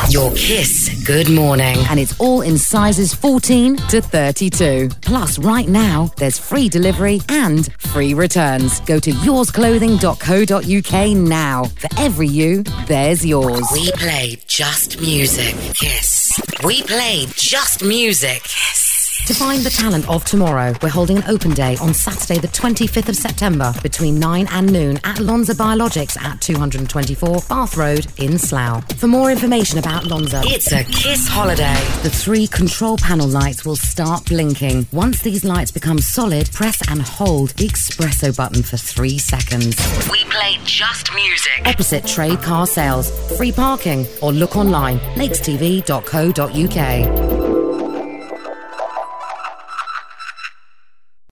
Your Kiss Good Morning. And it's all in sizes 14 to 32. Plus, right now, there's free delivery and free returns. Go to yoursclothing.co.uk now. For every you, there's yours. We played just music. Kiss. We played just music. Kiss. To find the talent of tomorrow, we're holding an open day on Saturday the 25th of September between 9 and noon at Lonza Biologics at 224 Bath Road in Slough. For more information about Lonza, it's a Kiss holiday. The 3 control panel lights will start blinking. Once these lights become solid, press and hold the espresso button for 3 seconds. We played just music. Opposite Trade Car Sales. Free parking or look online, lakestv.co.uk.